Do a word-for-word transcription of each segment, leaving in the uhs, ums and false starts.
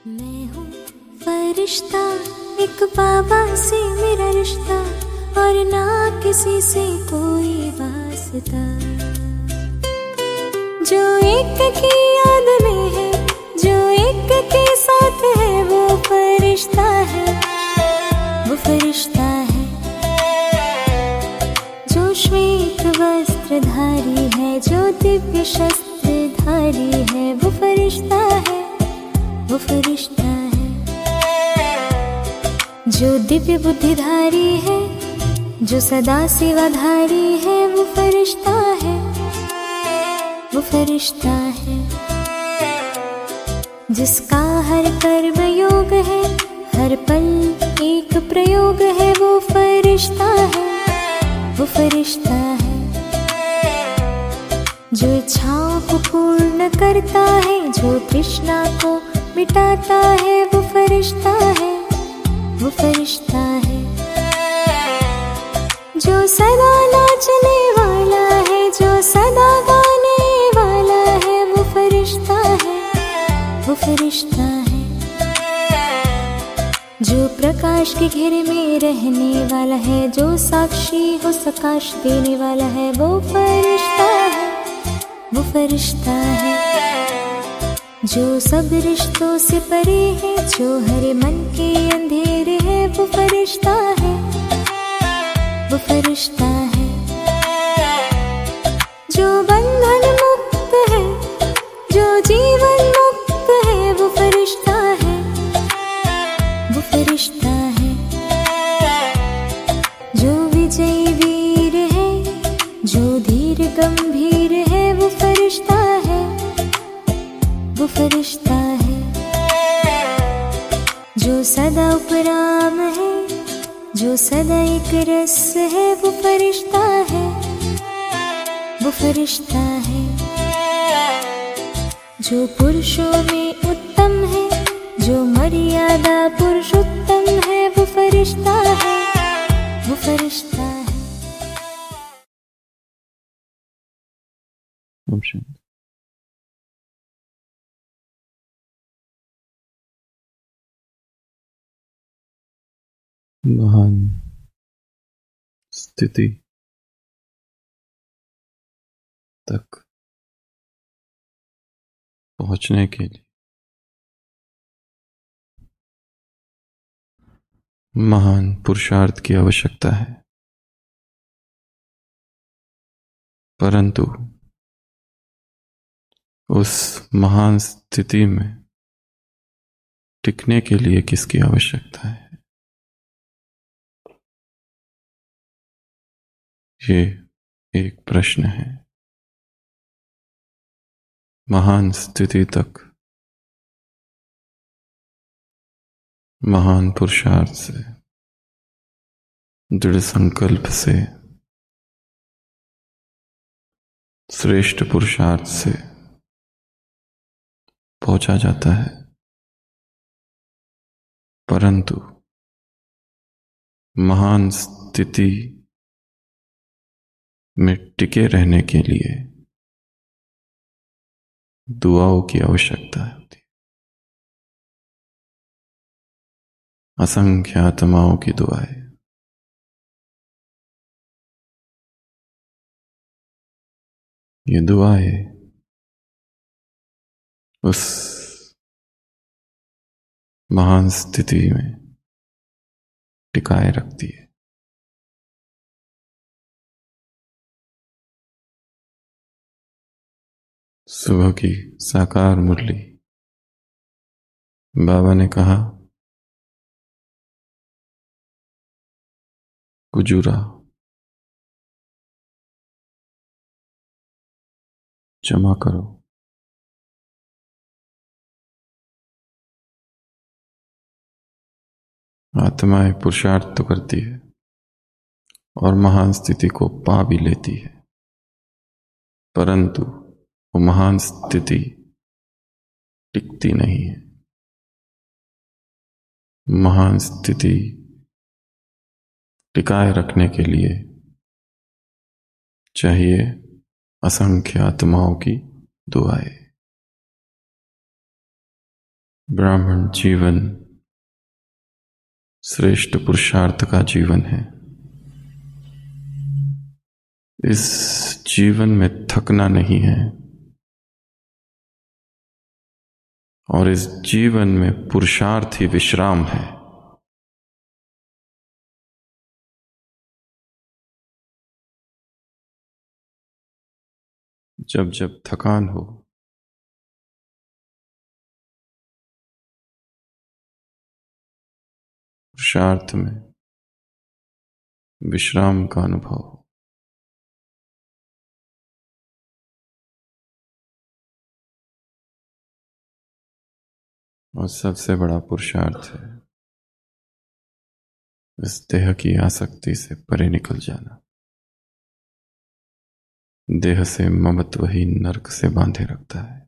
मैं हूँ फरिश्ता, एक बाबा से मेरा रिश्ता, और ना किसी से कोई वास्ता। जो एक की याद में है, जो एक के साथ है, वो फरिश्ता है, वो फरिश्ता है। जो श्वेत वस्त्रधारी है, जो दिव्य शस्त्रधारी है, वो फरिश्ता है, वो फरिश्ता है। जो दिव्य बुद्धिधारी है, जो सदा सेवाधारी है, वो फरिश्ता है, वो फरिश्ता है। जिसका हर कर्म योग है, हर पल एक प्रयोग है, वो फरिश्ता है, वो फरिश्ता है। जो इच्छाओं को पूर्ण करता है, जो तृष्णा को मिटाता है, वो फरिश्ता है, वो फरिश्ता है। जो सदा नाचने वाला है, जो सदा गाने वाला है, वो फरिश्ता है, वो फरिश्ता है। जो प्रकाश के घेरे में रहने वाला है, जो साक्षी हो सकाश देने वाला है, वो फरिश्ता है, वो फरिश्ता है। जो सब रिश्तों से परे है, जो हरे मन के अंधेरे है, वो फरिश्ता है, वो फरिश्ता है। जो बंधन मुक्त है, जो जीवन मुक्त है, वो फरिश्ता है, वो फरिश्ता है। जो विजयी वीर है, जो धीर गंभीर है, वो फरिश्ता है, वो फरिश्ता है। जो सदा उपराम है, जो सदा एक रस है, वो फरिश्ता है, वो फरिश्ता है। जो पुरुषों में उत्तम है, जो मर्यादा पुरुषोत्तम है, वो फरिश्ता है, वो फरिश्ता है। महान स्थिति तक पहुंचने के लिए महान पुरुषार्थ की आवश्यकता है, परंतु उस महान स्थिति में टिकने के लिए किसकी आवश्यकता है? ये एक प्रश्न है। महान स्थिति तक महान पुरुषार्थ से, दृढ़ संकल्प से, श्रेष्ठ पुरुषार्थ से पहुंचा जाता है, परंतु महान स्थिति में टिके रहने के लिए दुआओं की आवश्यकता होती है। असंख्य आत्माओं की दुआएं। ये दुआएं उस महान स्थिति में टिकाए रखती है। सुबह की साकार मुरली बाबा ने कहा, कुजूरा क्षमा करो, आत्माएं पुरुषार्थ तो करती है और महान स्थिति को पा भी लेती है, परंतु वो महान स्थिति टिकती नहीं है। महान स्थिति टिकाए रखने के लिए चाहिए असंख्य आत्माओं की दुआएं। ब्राह्मण जीवन श्रेष्ठ पुरुषार्थ का जीवन है। इस जीवन में थकना नहीं है और इस जीवन में पुरुषार्थ ही विश्राम है। जब जब थकान हो, पुरुषार्थ में विश्राम का अनुभव हो। और सबसे बड़ा पुरुषार्थ है इस देह की आसक्ति से परे निकल जाना। देह से ममत्व ही नरक से बांधे रखता है।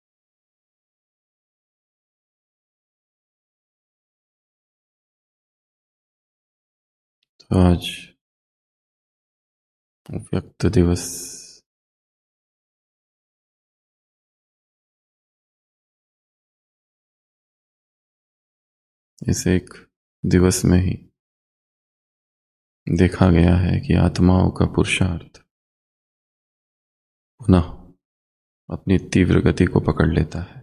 तो आज व्यक्त दिवस इस एक दिवस में ही देखा गया है कि आत्माओं का पुरुषार्थ पुनः अपनी तीव्र गति को पकड़ लेता है।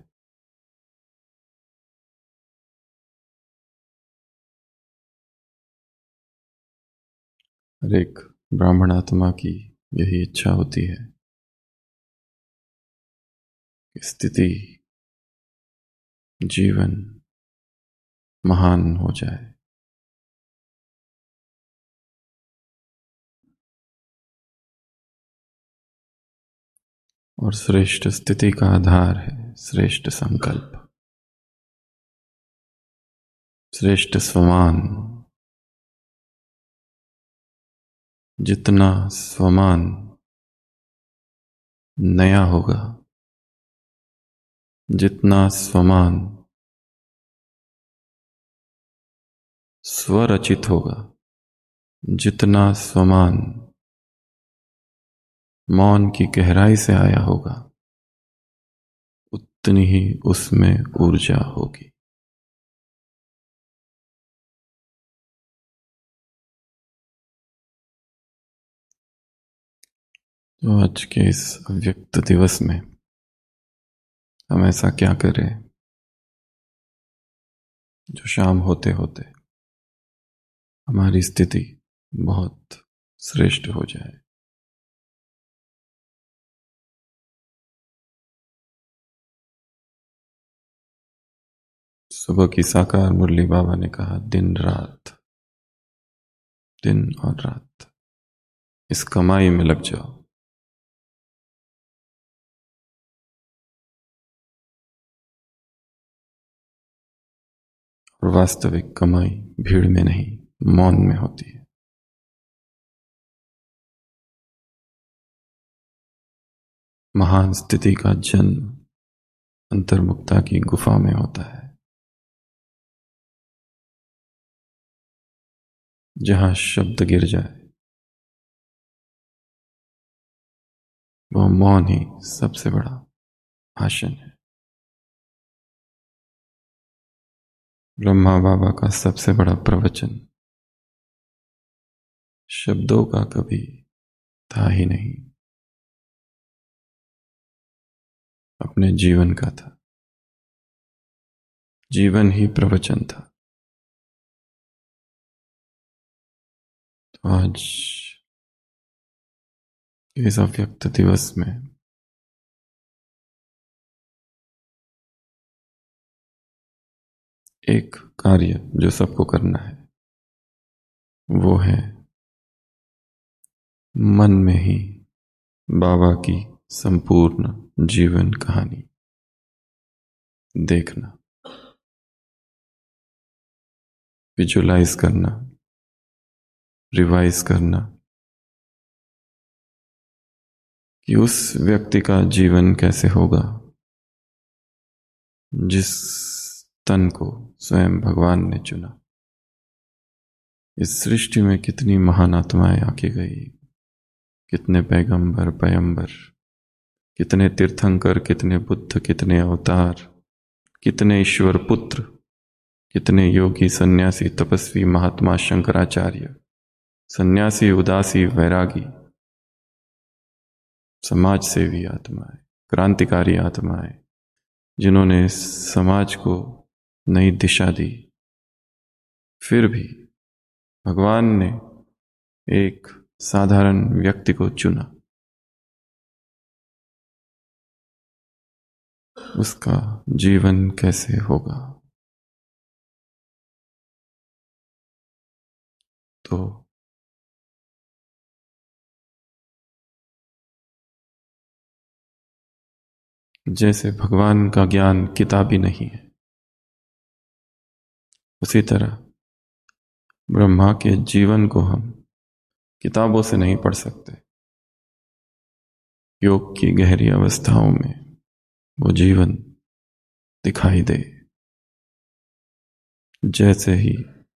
हर एक ब्राह्मण आत्मा की यही इच्छा होती है कि स्थिति जीवन महान हो जाए। और श्रेष्ठ स्थिति का आधार है श्रेष्ठ संकल्प, श्रेष्ठ स्वमान। जितना स्वमान नया होगा, जितना स्वमान स्वरचित होगा, जितना स्वमान मौन की गहराई से आया होगा, उतनी ही उसमें ऊर्जा होगी। तो आज के इस अव्यक्त दिवस में हम ऐसा क्या करें जो शाम होते होते हमारी स्थिति बहुत श्रेष्ठ हो जाए। सुबह की साकार मुरली बाबा ने कहा, दिन रात, दिन और रात इस कमाई में लग जाओ। और वास्तविक कमाई भीड़ में नहीं, मौन में होती है। महान स्थिति का जन्म अंतर्मुक्ता की गुफा में होता है, जहां शब्द गिर जाए वह मौन ही सबसे बड़ा भाषण है। ब्रह्मा बाबा का सबसे बड़ा प्रवचन शब्दों का कभी था ही नहीं, अपने जीवन का था। जीवन ही प्रवचन था। तो आज इस अव्यक्त दिवस में एक कार्य जो सबको करना है वो है मन में ही बाबा की संपूर्ण जीवन कहानी देखना, विजुलाइज करना, रिवाइज करना कि उस व्यक्ति का जीवन कैसे होगा जिस तन को स्वयं भगवान ने चुना। इस सृष्टि में कितनी महान आत्माएं आके गई, कितने पैगंबर पयंबर, कितने तीर्थंकर, कितने बुद्ध, कितने अवतार, कितने ईश्वर पुत्र, कितने योगी, सन्यासी, तपस्वी, महात्मा, शंकराचार्य, सन्यासी, उदासी, वैरागी, समाज सेवी आत्माएं, क्रांतिकारी आत्माएं, जिन्होंने समाज को नई दिशा दी। फिर भी भगवान ने एक साधारण व्यक्ति को चुना। उसका जीवन कैसे होगा? तो जैसे भगवान का ज्ञान किताबी नहीं है, उसी तरह ब्रह्मा के जीवन को हम किताबों से नहीं पढ़ सकते। योग की गहरी अवस्थाओं में वो जीवन दिखाई दे। जैसे ही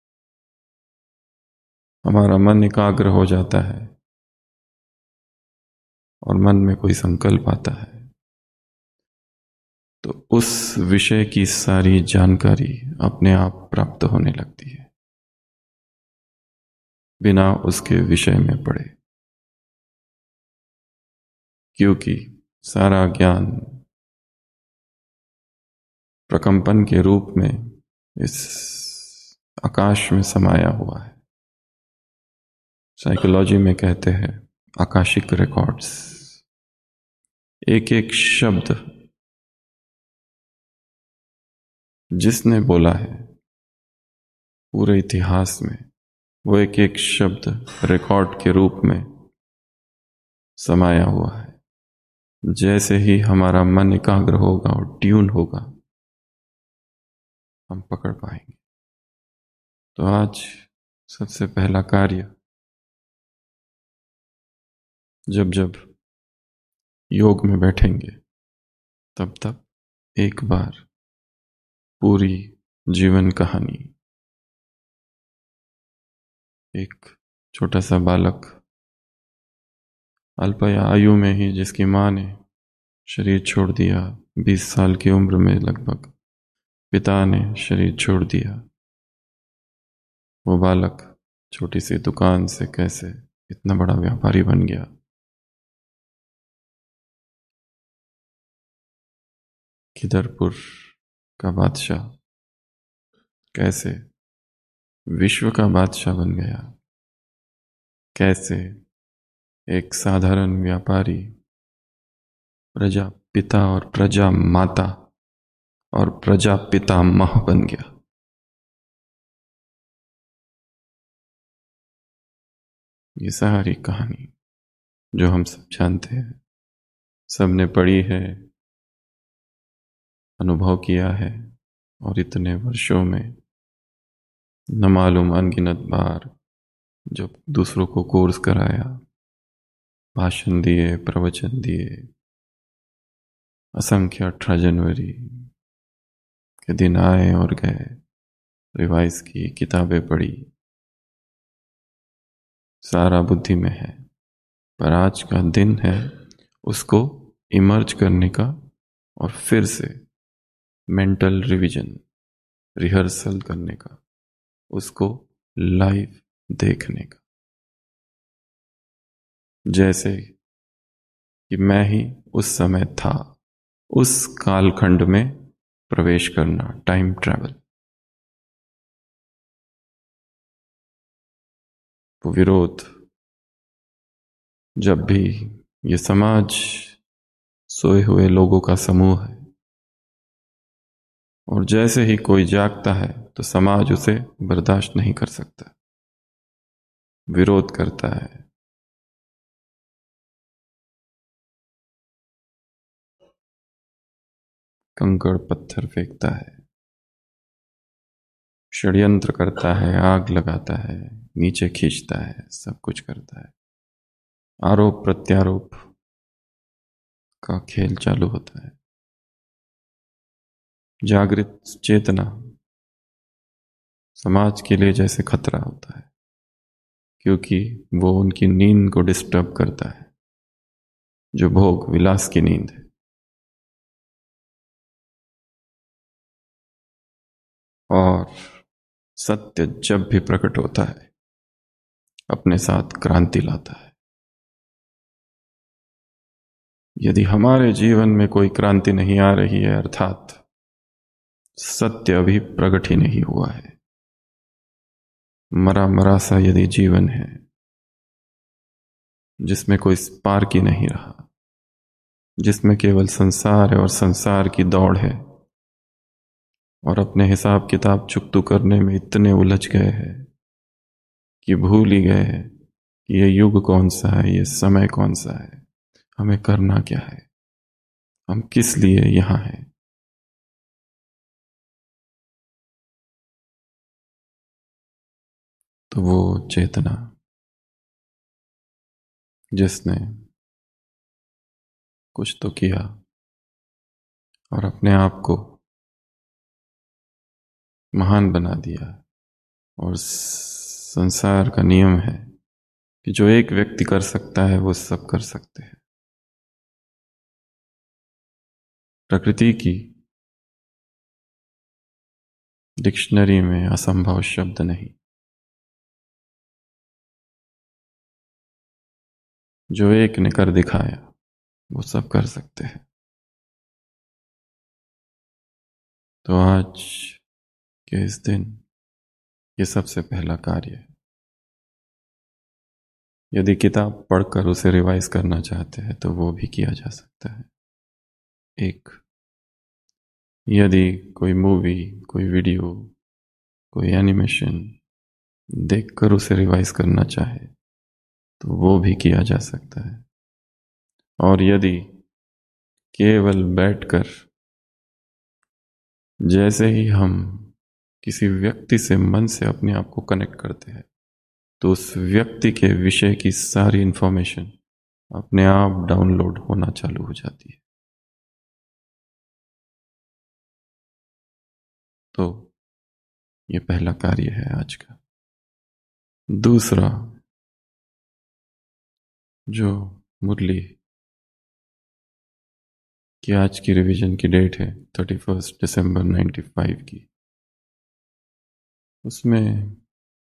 हमारा मन एकाग्र हो जाता है और मन में कोई संकल्प आता है, तो उस विषय की सारी जानकारी अपने आप प्राप्त होने लगती है, बिना उसके विषय में पढ़े। क्योंकि सारा ज्ञान प्रकंपन के रूप में इस आकाश में समाया हुआ है। साइकोलॉजी में कहते हैं आकाशिक रिकॉर्ड्स। एक एक शब्द जिसने बोला है पूरे इतिहास में, वो एक एक शब्द रिकॉर्ड के रूप में समाया हुआ है। जैसे ही हमारा मन एकाग्र होगा और ट्यून होगा, हम पकड़ पाएंगे। तो आज सबसे पहला कार्य, जब जब योग में बैठेंगे तब तब एक बार पूरी जीवन कहानी, एक छोटा सा बालक अल्प आयु में ही जिसकी माँ ने शरीर छोड़ दिया, बीस साल की उम्र में लगभग पिता ने शरीर छोड़ दिया, वो बालक छोटी सी दुकान से कैसे इतना बड़ा व्यापारी बन गया। खिदरपुर का बादशाह कैसे विश्व का बादशाह बन गया। कैसे एक साधारण व्यापारी प्रजा पिता और प्रजा माता और प्रजा पितामह बन गया। ये सारी कहानी जो हम सब जानते हैं, सबने पढ़ी है, अनुभव किया है, और इतने वर्षों में न मालूम अनगिनत बार जब दूसरों को कोर्स कराया, भाषण दिए, प्रवचन दिए, असंख्य अठारह जनवरी के दिन आए और गए, रिवाइज की, किताबें पढ़ी, सारा बुद्धि में है। पर आज का दिन है उसको इमर्ज करने का और फिर से मेंटल रिवीजन, रिहर्सल करने का, उसको लाइव देखने का। जैसे कि मैं ही उस समय था, उस कालखंड में प्रवेश करना, टाइम ट्रैवल। वो विरोध, जब भी ये समाज सोए हुए लोगों का समूह है, और जैसे ही कोई जागता है तो समाज उसे बर्दाश्त नहीं कर सकता, विरोध करता है। कंकड़ पत्थर फेंकता है, षड्यंत्र करता है, आग लगाता है, नीचे खींचता है, सब कुछ करता है। आरोप प्रत्यारोप का खेल चालू होता है। जागृत चेतना समाज के लिए जैसे खतरा होता है, क्योंकि वो उनकी नींद को डिस्टर्ब करता है, जो भोग विलास की नींद है। और सत्य जब भी प्रकट होता है अपने साथ क्रांति लाता है। यदि हमारे जीवन में कोई क्रांति नहीं आ रही है, अर्थात सत्य अभी प्रकट ही नहीं हुआ है, मरा मरा सा यदि जीवन है जिसमें कोई स्पार्क ही नहीं रहा, जिसमें केवल संसार है और संसार की दौड़ है, और अपने हिसाब किताब चुकतू करने में इतने उलझ गए हैं कि भूल ही गए हैं कि ये युग कौन सा है, ये समय कौन सा है, हमें करना क्या है, हम किस लिए यहां हैं। तो वो चेतना जिसने कुछ तो किया और अपने आप को महान बना दिया, और संसार का नियम है कि जो एक व्यक्ति कर सकता है वो सब कर सकते हैं। प्रकृति की डिक्शनरी में असंभव शब्द नहीं। जो एक ने कर दिखाया वो सब कर सकते हैं। तो आज के इस दिन ये सबसे पहला कार्य है। यदि किताब पढ़कर उसे रिवाइज करना चाहते हैं तो वो भी किया जा सकता है। एक, यदि कोई मूवी, कोई वीडियो, कोई एनिमेशन देखकर उसे रिवाइज करना चाहे तो वो भी किया जा सकता है। और यदि केवल बैठकर जैसे ही हम किसी व्यक्ति से मन से अपने आप को कनेक्ट करते हैं तो उस व्यक्ति के विषय की सारी इंफॉर्मेशन अपने आप डाउनलोड होना चालू हो जाती है। तो ये पहला कार्य है आज का। दूसरा, जो मुरली कि आज की रिवीजन की डेट है thirty first December ninety five की, उसमें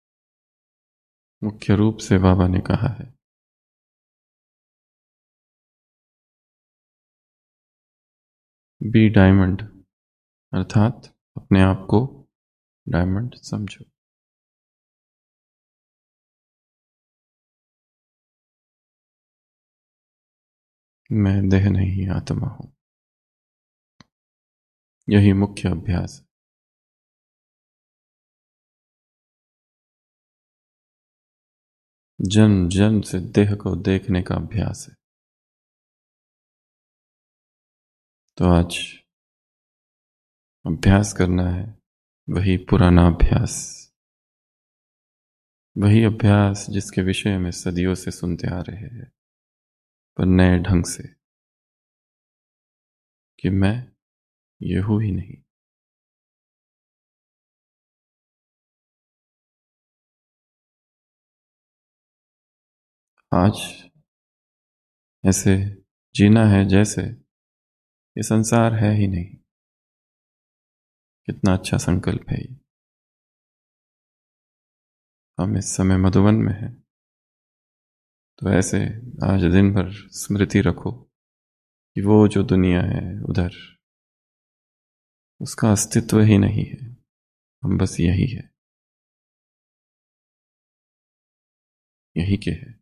मुख्य रूप से बाबा ने कहा है बी डायमंड, अर्थात अपने आप को डायमंड समझो। मैं देह नहीं आत्मा हूं, यही मुख्य अभ्यास है। जन्म जन्म से देह को देखने का अभ्यास है। तो आज अभ्यास करना है वही पुराना अभ्यास, वही अभ्यास जिसके विषय में सदियों से सुनते आ रहे हैं, पर नए ढंग से, कि मैं ये हूं ही नहीं। आज ऐसे जीना है जैसे ये संसार है ही नहीं। कितना अच्छा संकल्प है ये। हम इस समय मधुबन में हैं, तो ऐसे आज दिन भर स्मृति रखो कि वो जो दुनिया है उधर, उसका अस्तित्व ही नहीं है, हम बस यही है, यही के है।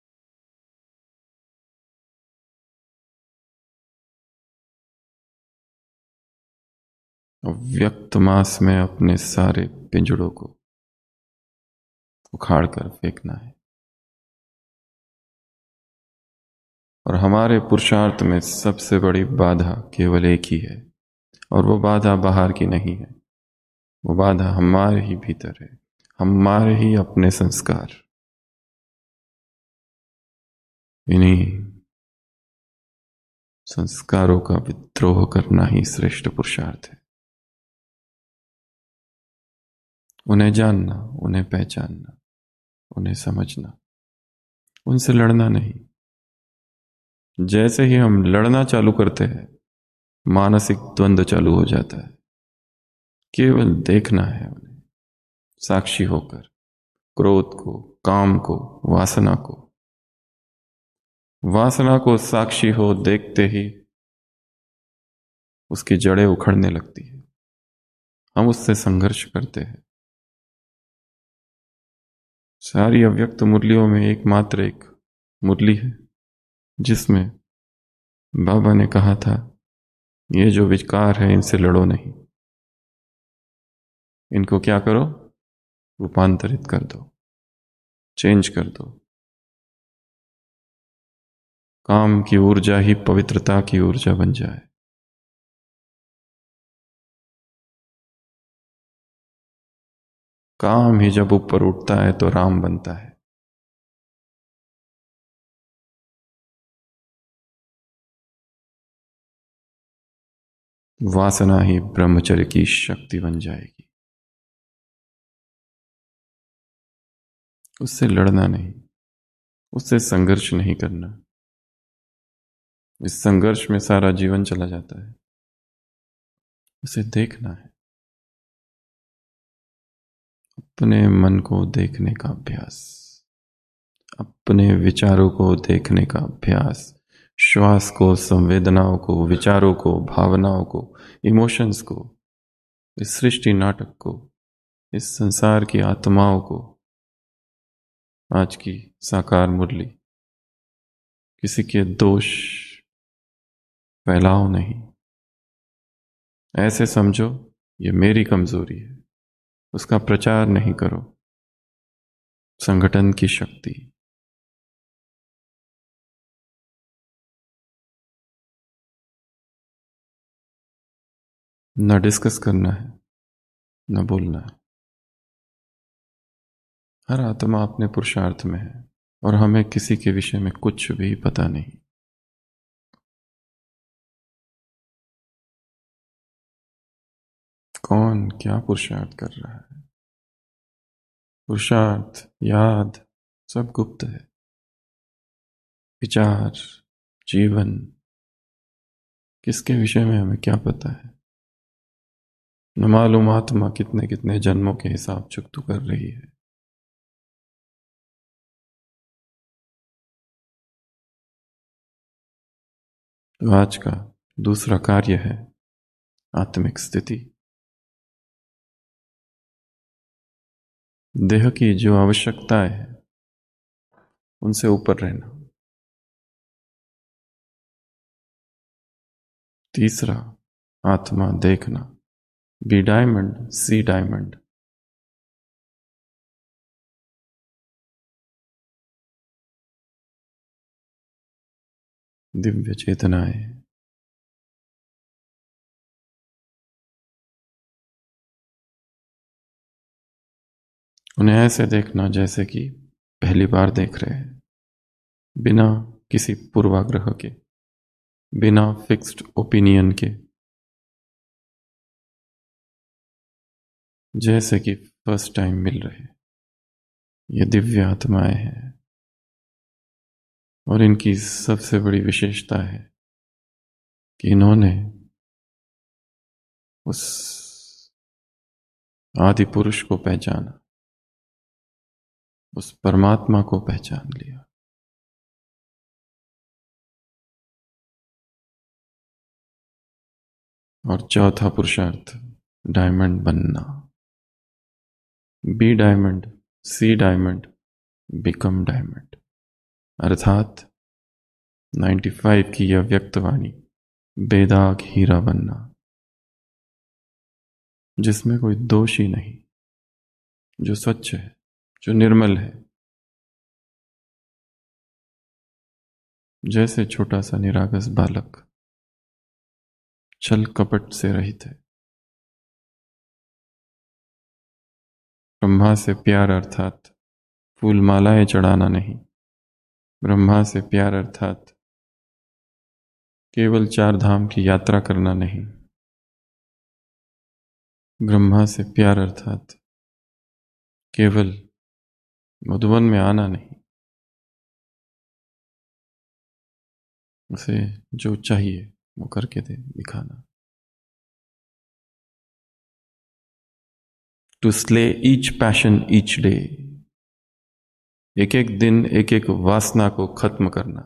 व्यक्त मास में अपने सारे पिंजड़ों को उखाड़ कर फेंकना है। और हमारे पुरुषार्थ में सबसे बड़ी बाधा केवल एक ही है, और वो बाधा बाहर की नहीं है, वो बाधा हमारे ही भीतर है, हमारे ही अपने संस्कार। इन्हीं संस्कारों का विद्रोह करना ही श्रेष्ठ पुरुषार्थ है। उन्हें जानना, उन्हें पहचानना, उन्हें समझना, उनसे लड़ना नहीं। जैसे ही हम लड़ना चालू करते हैं मानसिक द्वंद्व चालू हो जाता है केवल देखना है उन्हें, साक्षी होकर, क्रोध को, काम को, वासना को। वासना को साक्षी हो देखते ही उसकी जड़ें उखड़ने लगती है। हम उससे संघर्ष करते हैं। सारी अव्यक्त मुरलियों में एकमात्र एक मुरली है जिसमें बाबा ने कहा था, ये जो विकार है इनसे लड़ो नहीं, इनको क्या करो, रूपांतरित कर दो, चेंज कर दो। काम की ऊर्जा ही पवित्रता की ऊर्जा बन जाए। काम ही जब ऊपर उठता है तो राम बनता है। वासना ही ब्रह्मचर्य की शक्ति बन जाएगी। उससे लड़ना नहीं, उससे संघर्ष नहीं करना। इस संघर्ष में सारा जीवन चला जाता है। उसे देखना है, अपने मन को देखने का अभ्यास, अपने विचारों को देखने का अभ्यास, श्वास को, संवेदनाओं को, विचारों को, भावनाओं को, इमोशंस को, इस सृष्टि नाटक को, इस संसार की आत्माओं को। आज की साकार मुरली किसी के दोष फैलाओ नहीं, ऐसे समझो ये मेरी कमजोरी है, उसका प्रचार नहीं करो। संगठन की शक्ति, न डिस्कस करना है, न बोलना है। हर आत्मा अपने पुरुषार्थ में है और हमें किसी के विषय में कुछ भी पता नहीं। कौन क्या पुरुषार्थ कर रहा है, पुरुषार्थ, याद सब गुप्त है। विचार, जीवन, किसके विषय में हमें क्या पता है। न मालूम आत्मा कितने कितने जन्मों के हिसाब चुकतू कर रही है। तो आज का दूसरा कार्य है आत्मिक स्थिति। देह की जो आवश्यकताएं हैं उनसे ऊपर रहना। तीसरा, आत्मा देखना, B diamond, see diamond. Divya चेतनाएं, उन्हें ऐसे देखना जैसे कि पहली बार देख रहे हैं, बिना किसी पूर्वाग्रह के, बिना फिक्स्ड ओपिनियन के, जैसे कि फर्स्ट टाइम मिल रहे। ये दिव्य आत्माएं हैं और इनकी सबसे बड़ी विशेषता है कि इन्होंने उस आदि पुरुष को पहचाना, उस परमात्मा को पहचान लिया। और चौथा पुरुषार्थ, डायमंड बनना। Be diamond, see diamond, become diamond. अर्थात पचानवे की यह व्यक्तवाणी, बेदाग हीरा बनना, जिसमें कोई दोष ही नहीं, जो स्वच्छ है, जो निर्मल है, जैसे छोटा सा निरागस बालक, छल कपट से रहित है। ब्रह्मा से प्यार अर्थात फूल मालाएं चढ़ाना नहीं, ब्रह्मा से प्यार अर्थात केवल चार धाम की यात्रा करना नहीं, ब्रह्मा से प्यार अर्थात केवल मधुबन में आना नहीं, उसे जो चाहिए वो करके दे दिखाना। To slay each passion each day, एक एक दिन एक एक वासना को खत्म करना।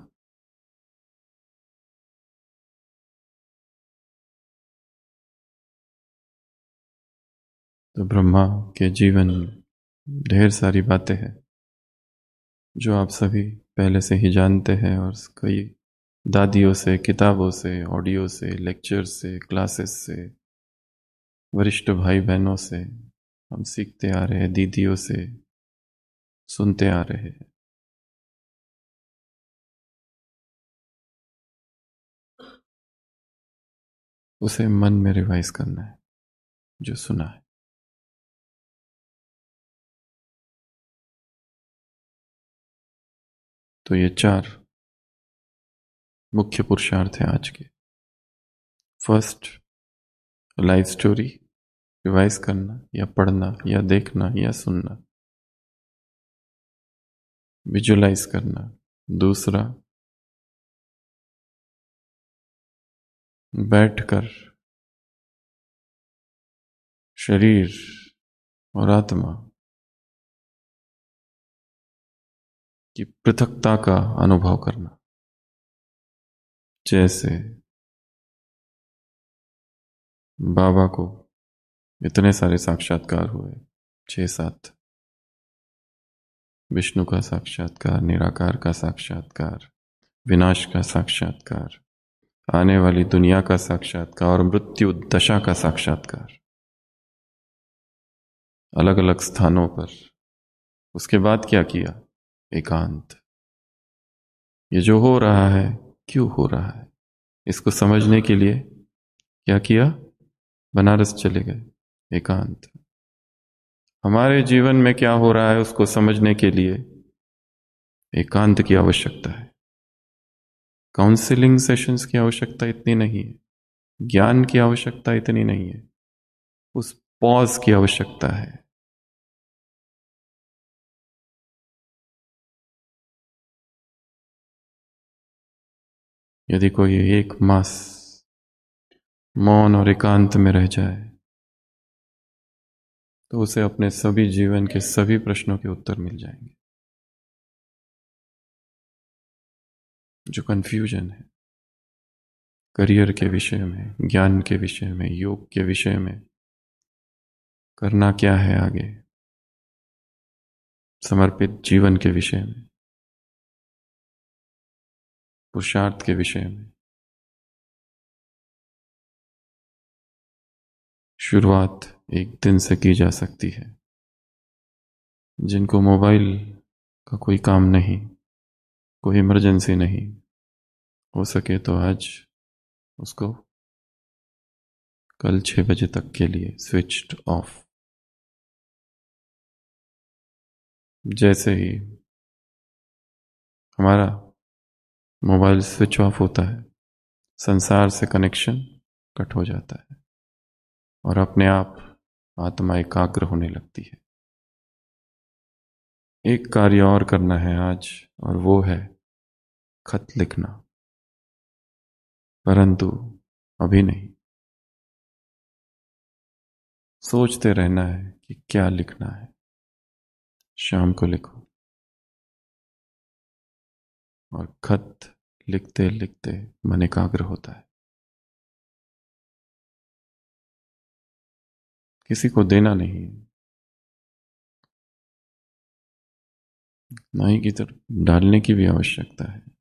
तो ब्रह्मा के जीवन में ढेर सारी बातें हैं जो आप सभी पहले से ही जानते हैं, और कई दादियों से, किताबों से, ऑडियो से, लेक्चर से, क्लासेस से, वरिष्ठ भाई बहनों से हम सीखते आ रहे हैं, दीदियों से सुनते आ रहे हैं। उसे मन में रिवाइज करना है जो सुना है। तो ये चार मुख्य पुरुषार्थ हैं आज के। फर्स्ट, लाइफ स्टोरी रिवाइज करना या पढ़ना या देखना या सुनना, विजुलाइज करना। दूसरा, बैठकर शरीर और आत्मा की पृथकता का अनुभव करना। जैसे बाबा को इतने सारे साक्षात्कार हुए, छह सात, विष्णु का साक्षात्कार, निराकार का साक्षात्कार, विनाश का साक्षात्कार, आने वाली दुनिया का साक्षात्कार और मृत्यु दशा का साक्षात्कार, अलग अलग स्थानों पर। उसके बाद क्या किया? एकांत। ये जो हो रहा है क्यों हो रहा है, इसको समझने के लिए क्या किया? बनारस चले गए, एकांत। हमारे जीवन में क्या हो रहा है उसको समझने के लिए एकांत की आवश्यकता है। काउंसलिंग सेशंस की आवश्यकता इतनी नहीं है, ज्ञान की आवश्यकता इतनी नहीं है, उस पॉज की आवश्यकता है। यदि कोई एक मास मौन और एकांत में रह जाए तो उसे अपने सभी जीवन के सभी प्रश्नों के उत्तर मिल जाएंगे। जो कंफ्यूजन है करियर के विषय में, ज्ञान के विषय में, योग के विषय में, करना क्या है आगे, समर्पित जीवन के विषय में, पुरुषार्थ के विषय में, शुरुआत एक दिन से की जा सकती है। जिनको मोबाइल का कोई काम नहीं, कोई इमरजेंसी नहीं, हो सके तो आज उसको कल छह बजे तक के लिए स्विच्ड ऑफ। जैसे ही हमारा मोबाइल स्विच ऑफ होता है, संसार से कनेक्शन कट हो जाता है और अपने आप आत्मा एकाग्र होने लगती है। एक कार्य और करना है आज, और वो है खत लिखना, परंतु अभी नहीं। सोचते रहना है कि क्या लिखना है, शाम को लिखो। और खत लिखते लिखते मन एकाग्र होता है। किसी को देना नहीं, ना ही की तरफ डालने की भी आवश्यकता है।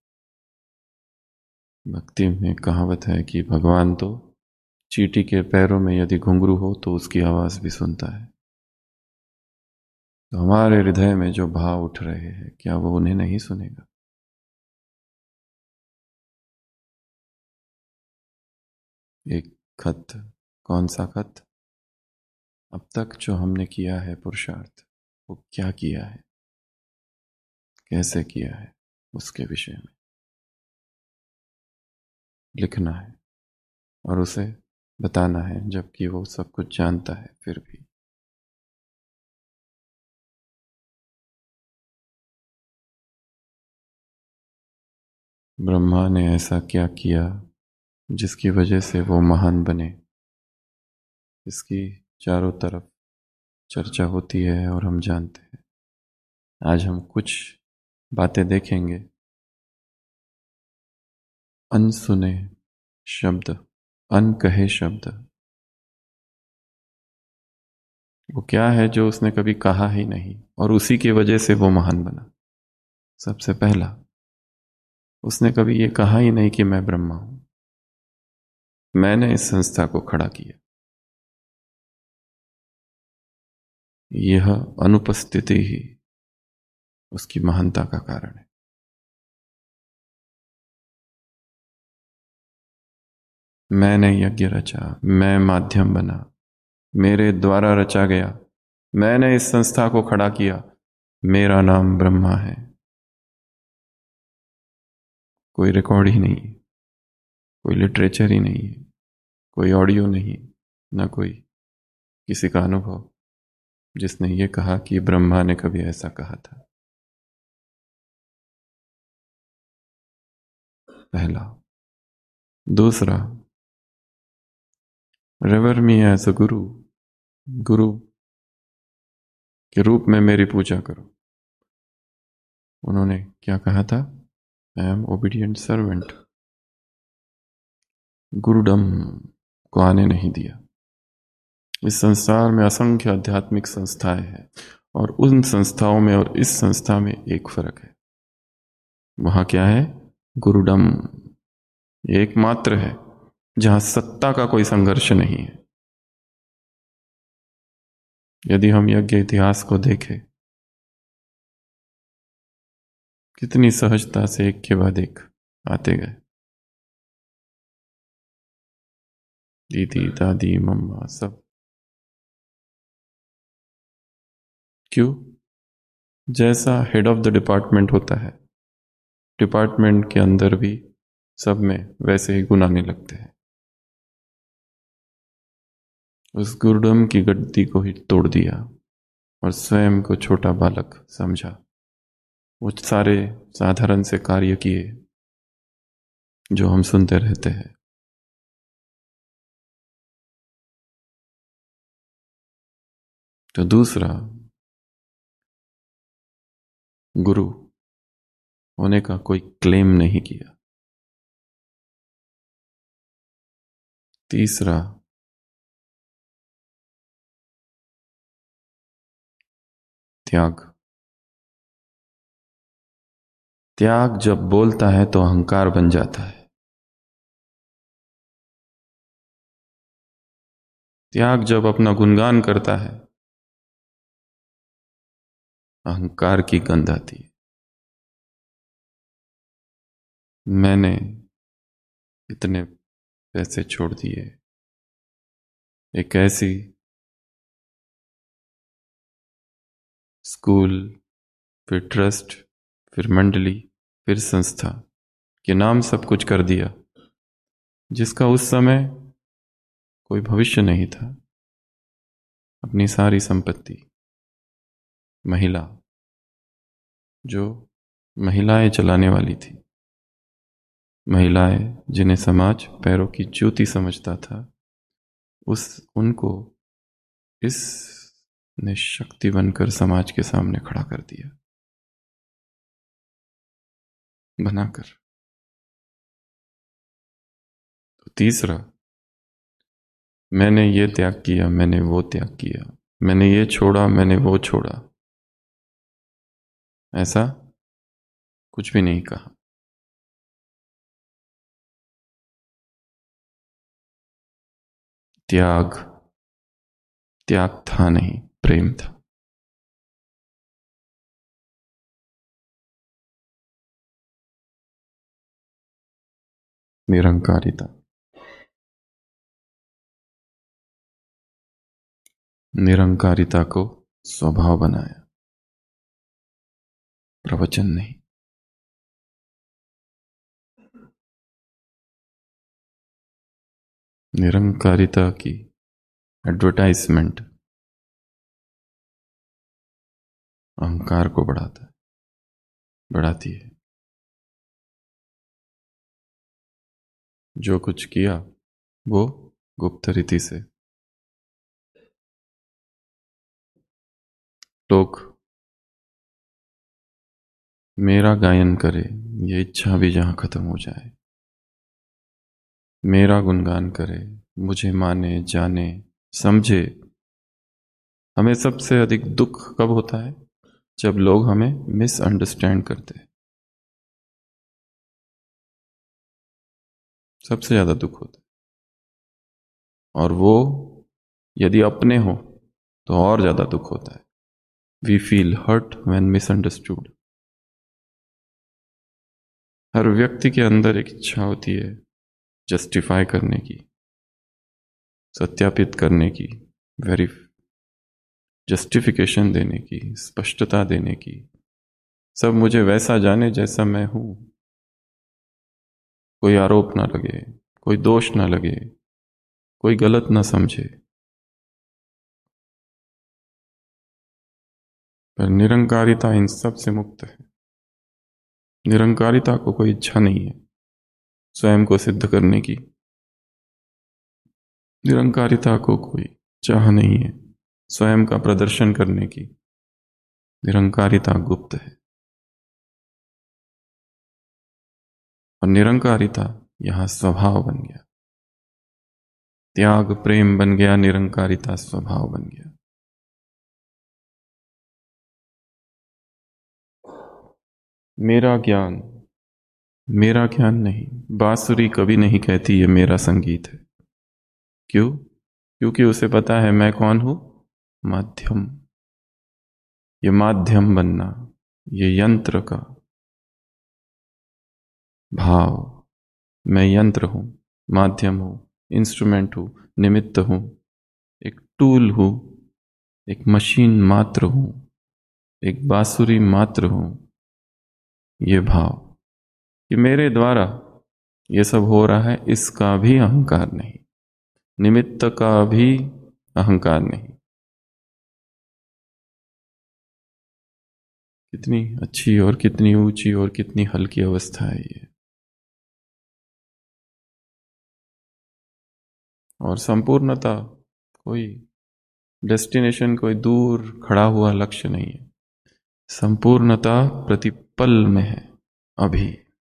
भक्ति में कहावत है कि भगवान तो चींटी के पैरों में यदि घुंघरू हो तो उसकी आवाज भी सुनता है। तो हमारे हृदय में जो भाव उठ रहे हैं, क्या वो उन्हें नहीं सुनेगा? एक खत, कौन सा खत? अब तक जो हमने किया है पुरुषार्थ, वो क्या किया है, कैसे किया है, उसके विषय में लिखना है और उसे बताना है, जबकि वो सब कुछ जानता है फिर भी। ब्रह्मा ने ऐसा क्या किया जिसकी वजह से वो महान बने? इसकी चारों तरफ चर्चा होती है और हम जानते हैं। आज हम कुछ बातें देखेंगे। अनसुने शब्द, अनकहे शब्द, वो क्या है जो उसने कभी कहा ही नहीं और उसी की वजह से वो महान बना। सबसे पहला, उसने कभी ये कहा ही नहीं कि मैं ब्रह्मा हूं, मैंने इस संस्था को खड़ा किया। यह अनुपस्थिति ही उसकी महानता का कारण है। मैंने यज्ञ रचा, मैं माध्यम बना, मेरे द्वारा रचा गया, मैंने इस संस्था को खड़ा किया, मेरा नाम ब्रह्मा है। कोई रिकॉर्ड ही नहीं है, कोई लिटरेचर ही नहीं है, कोई ऑडियो नहीं, ना कोई किसी का अनुभव जिसने ये कहा कि ब्रह्मा ने कभी ऐसा कहा था। पहला। दूसरा, रेवर मी एज अ गुरु, गुरु के रूप में मेरी पूजा करो। उन्होंने क्या कहा था? I am obedient servant. Gurudom को आने नहीं दिया। इस संसार में असंख्य आध्यात्मिक संस्थाएं हैं और उन संस्थाओं में और इस संस्था में एक फर्क है। वहां क्या है? गुरुडम। एकमात्र है जहां सत्ता का कोई संघर्ष नहीं है। यदि हम यज्ञ इतिहास को देखें, कितनी सहजता से एक के बाद एक आते गए। दीदी, दादी, मम्मा, सब। क्यों? जैसा हेड ऑफ द डिपार्टमेंट होता है, डिपार्टमेंट के अंदर भी सब में वैसे ही गुण आने लगते हैं। उस गुरुडम की गद्दी को ही तोड़ दिया और स्वयं को छोटा बालक समझा। वो सारे साधारण से कार्य किए जो हम सुनते रहते हैं। तो दूसरा, गुरु होने का कोई क्लेम नहीं किया। तीसरा, त्याग। त्याग जब बोलता है तो अहंकार बन जाता है। त्याग जब अपना गुणगान करता है, अहंकार की गंध आती है। मैंने इतने पैसे छोड़ दिए, एक ऐसी स्कूल, फिर ट्रस्ट, फिर मंडली, फिर संस्था के नाम सब कुछ कर दिया जिसका उस समय कोई भविष्य नहीं था। अपनी सारी संपत्ति, महिला, जो महिलाएं चलाने वाली थी, महिलाएं जिन्हें समाज पैरों की जूती समझता था, उस उनको इस ने शक्ति बनकर समाज के सामने खड़ा कर दिया, बनाकर। तो तीसरा, मैंने ये त्याग किया, मैंने वो त्याग किया, मैंने ये छोड़ा, मैंने वो छोड़ा, ऐसा कुछ भी नहीं कहा। त्याग त्याग था नहीं, प्रेम था। निरंकारिता। निरंकारिता को स्वभाव बनाया, प्रवचन नहीं। निरंकारिता की एडवर्टाइजमेंट अहंकार को बढ़ाता है, बढ़ाती है। जो कुछ किया वो गुप्त रीति से, लोग मेरा गायन करे, ये इच्छा भी जहां खत्म हो जाए। मेरा गुणगान करे, मुझे माने, जाने, समझे। हमें सबसे अधिक दुख कब होता है? जब लोग हमें मिसअंडरस्टैंड करते हैं, सबसे ज्यादा दुख होता है। और वो यदि अपने हो तो और ज्यादा दुख होता है। We feel hurt when misunderstood. हर व्यक्ति के अंदर एक इच्छा होती है जस्टिफाई करने की, सत्यापित करने की, वेरिफ जस्टिफिकेशन देने की, स्पष्टता देने की। सब मुझे वैसा जाने जैसा मैं हूं, कोई आरोप ना लगे, कोई दोष ना लगे, कोई गलत ना समझे। पर निरंकारिता इन सब से मुक्त है। निरंकारिता को कोई इच्छा नहीं है स्वयं को सिद्ध करने की। निरंकारिता को कोई चाह नहीं है स्वयं का प्रदर्शन करने की। निरंकारिता गुप्त है और निरंकारिता यहां स्वभाव बन गया। त्याग प्रेम बन गया, निरंकारिता स्वभाव बन गया। मेरा ज्ञान, मेरा ज्ञान नहीं। बांसुरी कभी नहीं कहती ये मेरा संगीत है। क्यों? क्योंकि उसे पता है मैं कौन हूं? माध्यम। ये माध्यम बनना, ये यंत्र का भाव। मैं यंत्र हूं, माध्यम हूं, इंस्ट्रूमेंट हूं, निमित्त हूं, एक टूल हूं, एक मशीन मात्र हूं, एक बांसुरी मात्र हूं। ये भाव कि मेरे द्वारा ये सब हो रहा है, इसका भी अहंकार नहीं, निमित्त का भी अहंकार नहीं। कितनी अच्छी और कितनी ऊंची और कितनी हल्की अवस्था है ये। और संपूर्णता कोई डेस्टिनेशन, कोई दूर खड़ा हुआ लक्ष्य नहीं है। संपूर्णता प्रतिपल में है अभी।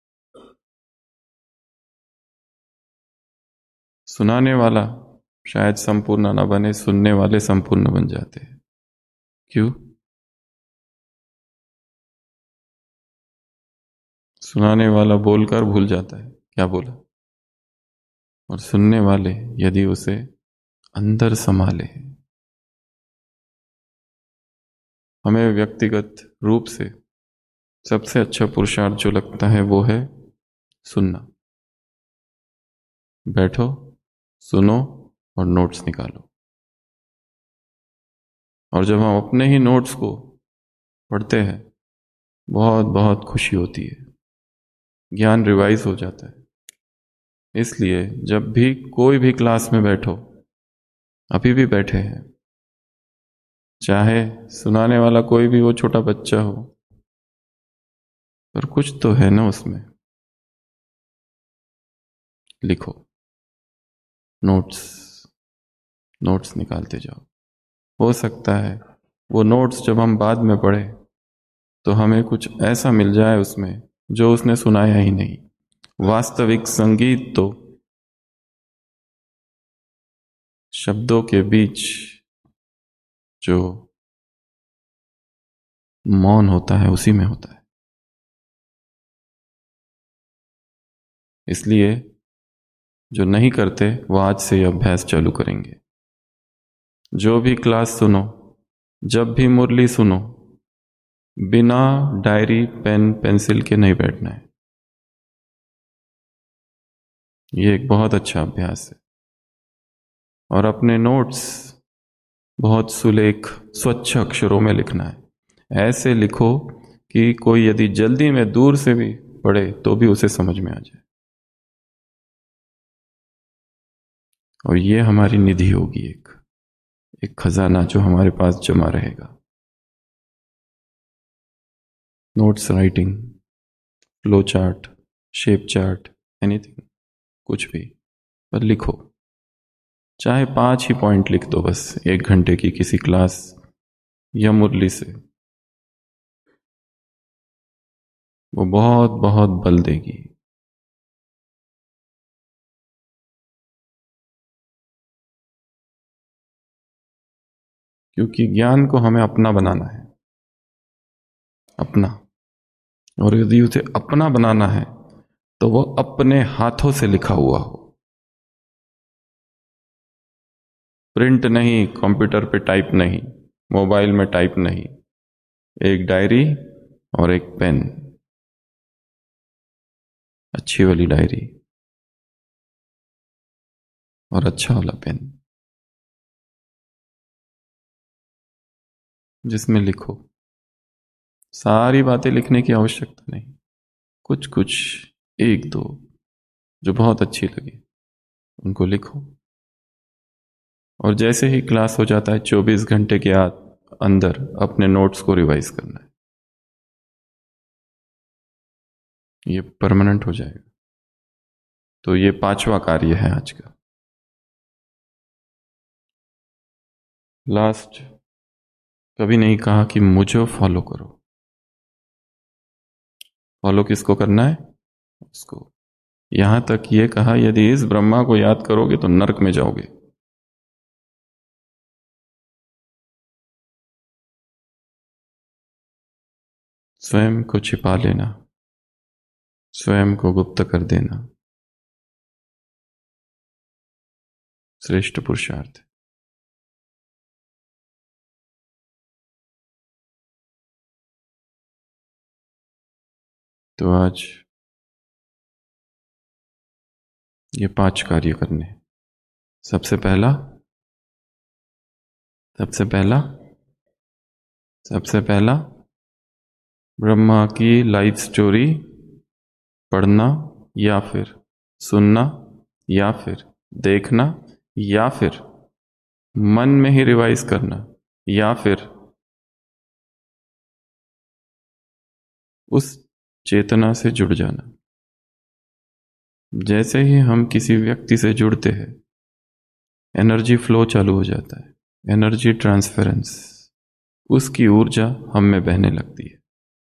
सुनाने वाला शायद संपूर्ण ना बने, सुनने वाले संपूर्ण बन जाते हैं। क्यों? सुनाने वाला बोलकर भूल जाता है क्या बोला, और सुनने वाले यदि उसे अंदर संभाले। हमें व्यक्तिगत रूप से सबसे अच्छा पुरुषार्थ जो लगता है वो है सुनना। बैठो, सुनो और नोट्स निकालो। और जब हम अपने ही नोट्स को पढ़ते हैं बहुत बहुत खुशी होती है, ज्ञान रिवाइज हो जाता है। इसलिए जब भी कोई भी क्लास में बैठो, अभी भी बैठे हैं, चाहे सुनाने वाला कोई भी वो छोटा बच्चा हो, पर कुछ तो है ना उसमें। लिखो, नोट्स नोट्स निकालते जाओ। हो सकता है वो नोट्स जब हम बाद में पढ़े तो हमें कुछ ऐसा मिल जाए उसमें जो उसने सुनाया ही नहीं। वास्तविक संगीत तो शब्दों के बीच जो मौन होता है उसी में होता है। इसलिए जो नहीं करते वो आज से अभ्यास चालू करेंगे। जो भी क्लास सुनो, जब भी मुरली सुनो, बिना डायरी पेन पेंसिल के नहीं बैठना है। ये एक बहुत अच्छा अभ्यास है। और अपने नोट्स बहुत सुलेख स्वच्छ अक्षरों में लिखना है। ऐसे लिखो कि कोई यदि जल्दी में दूर से भी पढ़े तो भी उसे समझ में आ जाए। और ये हमारी निधि होगी, एक एक खजाना जो हमारे पास जमा रहेगा। Notes writing, flow chart, shape chart, anything, कुछ भी, पर लिखो। चाहे पांच ही पॉइंट लिख दो बस, एक घंटे की किसी क्लास या मुरली से, वो बहुत बहुत बल देगी। क्योंकि ज्ञान को हमें अपना बनाना है, अपना। और यदि उसे अपना बनाना है तो वो अपने हाथों से लिखा हुआ हो, प्रिंट नहीं, कंप्यूटर पे टाइप नहीं, मोबाइल में टाइप नहीं, एक डायरी और एक पेन, अच्छी वाली डायरी और अच्छा वाला पेन, जिसमें लिखो। सारी बातें लिखने की आवश्यकता नहीं, कुछ कुछ एक दो जो बहुत अच्छी लगी उनको लिखो। और जैसे ही क्लास हो जाता है, चौबीस घंटे के अंदर अपने नोट्स को रिवाइज करना है। ये परमानेंट हो जाएगा। तो ये पांचवा कार्य है आज का। लास्ट, कभी नहीं कहा कि मुझे फॉलो करो। फॉलो किसको करना है? उसको। यहां तक ये कहा, यदि इस ब्रह्मा को याद करोगे तो नरक में जाओगे। स्वयं को छिपा लेना, स्वयं को गुप्त कर देना श्रेष्ठ पुरुषार्थ है। तो आज ये पांच कार्य करने हैं। सबसे पहला सबसे पहला सबसे पहला ब्रह्मा की लाइफ स्टोरी पढ़ना या फिर सुनना या फिर देखना या फिर मन में ही रिवाइज करना या फिर उस चेतना से जुड़ जाना। जैसे ही हम किसी व्यक्ति से जुड़ते हैं, एनर्जी फ्लो चालू हो जाता है, एनर्जी ट्रांसफरेंस, उसकी ऊर्जा हम में बहने लगती है।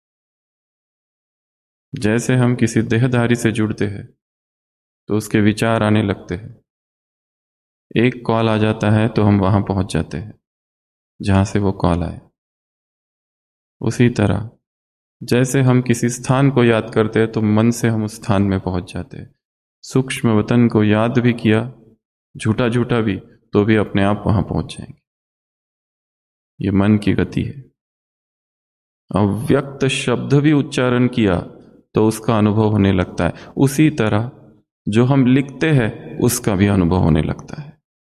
जैसे हम किसी देहधारी से जुड़ते हैं तो उसके विचार आने लगते हैं। एक कॉल आ जाता है तो हम वहां पहुंच जाते हैं जहां से वो कॉल आए। उसी तरह जैसे हम किसी स्थान को याद करते हैं तो मन से हम उस स्थान में पहुंच जाते हैं। सूक्ष्म वतन को याद भी किया, झूठा झूठा भी, तो भी अपने आप वहां पहुंच जाएंगे। ये मन की गति है। अव्यक्त शब्द भी उच्चारण किया तो उसका अनुभव होने लगता है। उसी तरह जो हम लिखते हैं उसका भी अनुभव होने लगता है।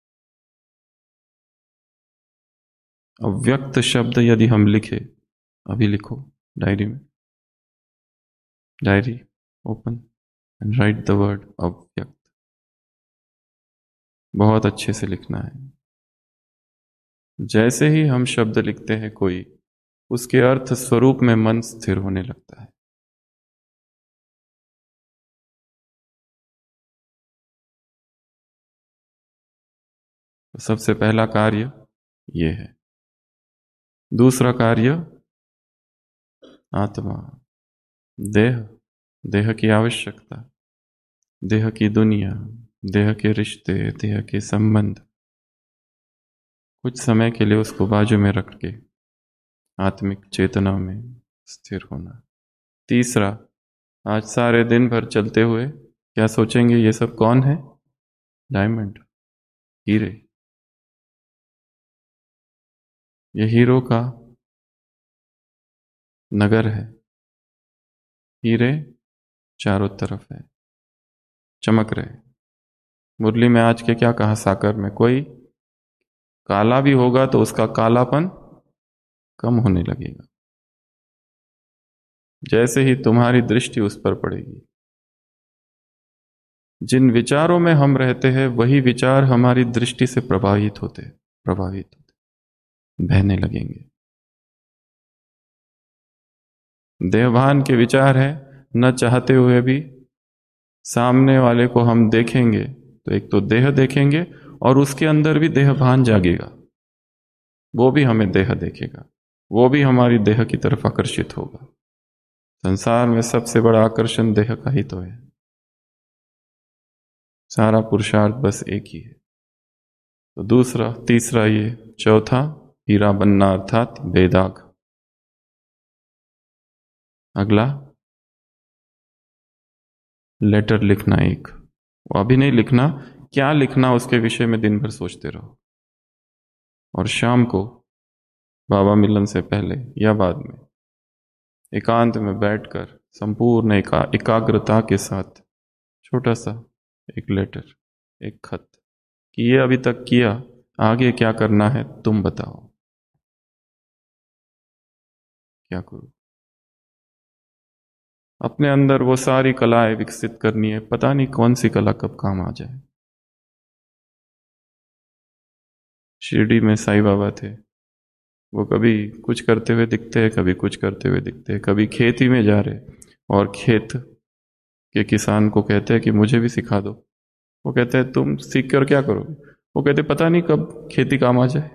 अव्यक्त शब्द यदि हम लिखे, अभी लिखो डायरी में, diary open and write the word अव्यक्त। बहुत अच्छे से लिखना है। जैसे ही हम शब्द लिखते हैं कोई, उसके अर्थ स्वरूप में मन स्थिर होने लगता है। तो सबसे पहला कार्य ये है। दूसरा कार्य, आत्मा, देह, देह की आवश्यकता, देह की दुनिया, देह के रिश्ते, देह के संबंध, कुछ समय के लिए उसको बाजू में रख के आत्मिक चेतना में स्थिर होना। तीसरा, आज सारे दिन भर चलते हुए क्या सोचेंगे? ये सब कौन है? डायमंड, हीरे। ये हीरो का नगर है। हीरे चारों तरफ है, चमक रहे। मुरली में आज के क्या कहा? साकर में कोई काला भी होगा तो उसका कालापन कम होने लगेगा। जैसे ही तुम्हारी दृष्टि उस पर पड़ेगी, जिन विचारों में हम रहते हैं वही विचार हमारी दृष्टि से प्रभावित होते प्रभावित होते बहने लगेंगे। देवभान के विचार है, न चाहते हुए भी सामने वाले को हम देखेंगे तो एक तो देह देखेंगे और उसके अंदर भी देहभान जागेगा, वो भी हमें देह देखेगा। वो भी हमारी देह की तरफ आकर्षित होगा। संसार में सबसे बड़ा आकर्षण देह का ही तो है। सारा पुरुषार्थ बस एक ही है। तो दूसरा, तीसरा ये, चौथा हीरा बनना अर्थात बेदाग। अगला लेटर लिखना एक, वो अभी नहीं लिखना, क्या लिखना उसके विषय में दिन भर सोचते रहो। और शाम को बाबा मिलन से पहले या बाद में एकांत में बैठकर संपूर्ण एका, एकाग्रता के साथ छोटा सा एक लेटर, एक खत कि ये अभी तक किया, आगे क्या करना है तुम बताओ, क्या करूं। अपने अंदर वो सारी कलाएं विकसित करनी है। पता नहीं कौन सी कला कब काम आ जाए। शिरडी में साईं बाबा थे, वो कभी कुछ करते हुए दिखते हैं, कभी कुछ करते हुए दिखते हैं, कभी खेती में जा रहे और खेत के किसान को कहते हैं कि मुझे भी सिखा दो। वो कहते हैं तुम सीख कर क्या करोगे? वो कहते पता नहीं कब खेती काम आ जाए,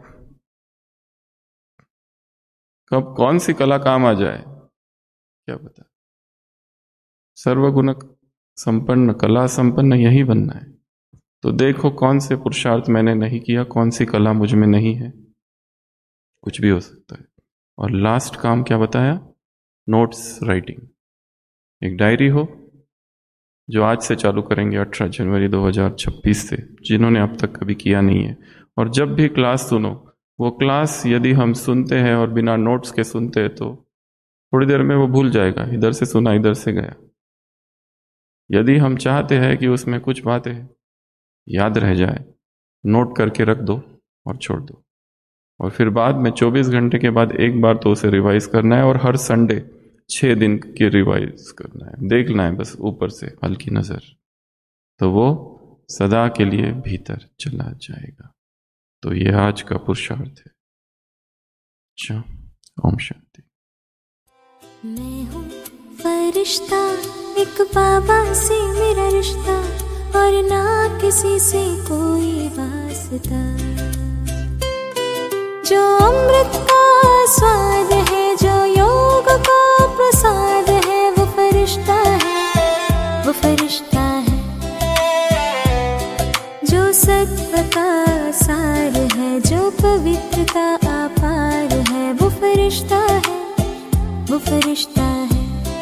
कब कौन सी कला काम आ जाए, क्या पता। सर्वगुण संपन्न, कला संपन्न यही बनना है। तो देखो कौन से पुरुषार्थ मैंने नहीं किया, कौन सी कला मुझ में नहीं है, कुछ भी हो सकता है। और लास्ट काम क्या बताया? Notes writing. एक डायरी हो, जो आज से चालू करेंगे अठारह जनवरी दो हज़ार छब्बीस से, जिन्होंने अब तक कभी किया नहीं है। और जब भी क्लास सुनो, वो क्लास यदि हम सुनते हैं और बिना नोट्स के सुनते हैं तो थोड़ी देर में वो भूल जाएगा, इधर से सुना इधर से गया। यदि हम चाहते हैं कि उसमें कुछ बातें याद रह जाए, नोट करके रख दो और छोड़ दो। और फिर बाद में चौबीस घंटे के बाद एक बार तो उसे रिवाइज करना है, और हर संडे छः दिन की रिवाइज करना है, देखना है बस ऊपर से हल्की नज़र, तो वो सदा के लिए भीतर चला जाएगा। तो ये आज का पुरुषार्थ है। अच्छा, ओम शांति। मैं हूँ फरिश्ता, एक बाबा से मेरा रिश्ता, और ना किसी से कोई वास्ता। जो अमृत का स्वाद है, जो योग का प्रसाद है, वो फरिश्ता है, वो फरिश्ता है। जो सत्व का सार है, जो पवित्रता अपार है, वो फरिश्ता है, वो फरिश्ता है।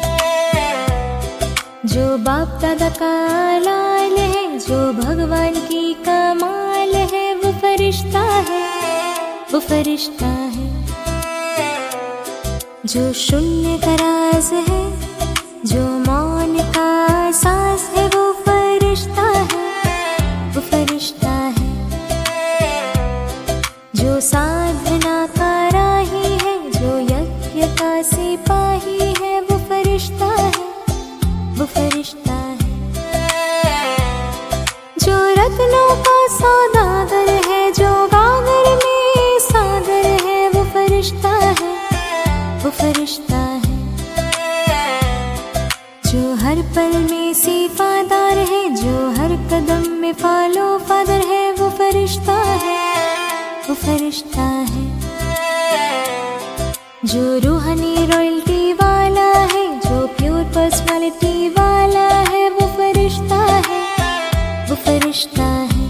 जो बाप दादा का लाल है, जो भगवान की कमाल है, वो फरिश्ता है, वो फरिश्ता है। जो शून्य का राज है, जो मौन का एहसास है, वो फरिश्ता है, वो फरिश्ता है। जो साधना का राही है, जो यज्ञ का सिपाही है, वो फरिश्ता है, वो फरिश्ता है। जो रत्नों का सौदागर है, जो गागर में सागर है, वो फरिश्ता है, वो फरिश्ता है। जो हर पल में सिफादार है, जो हर कदम में फॉलो फादर है, वो फरिश्ता है, वो फरिश्ता है। जो रूहानी रॉयल्टी वाला है, जो प्योर पर्सनालिटी वाला है, वो फरिश्ता है, वो फरिश्ता है।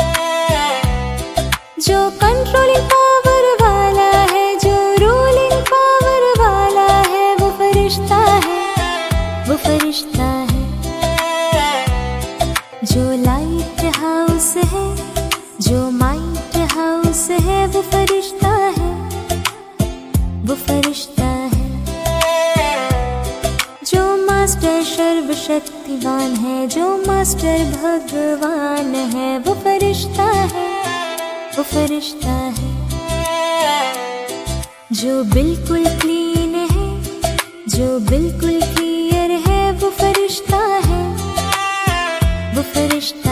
जो कंट्रोलिंग पावर वाला है, जो रूलिंग पावर वाला है, वो फरिश्ता है, वो फरिश्ता है। जो लाइट हाउस है, जो माइट हाउस है, वो फरिश्ता है, वो फरिश्ता है। जो मास्टर सर्वशक्तिवान है, जो मास्टर भगवान है, वो फरिश्ता है, वो फरिश्ता है। जो बिल्कुल क्लीन है, जो बिल्कुल क्लियर है, वो फरिश्ता है, वो फरिश्ता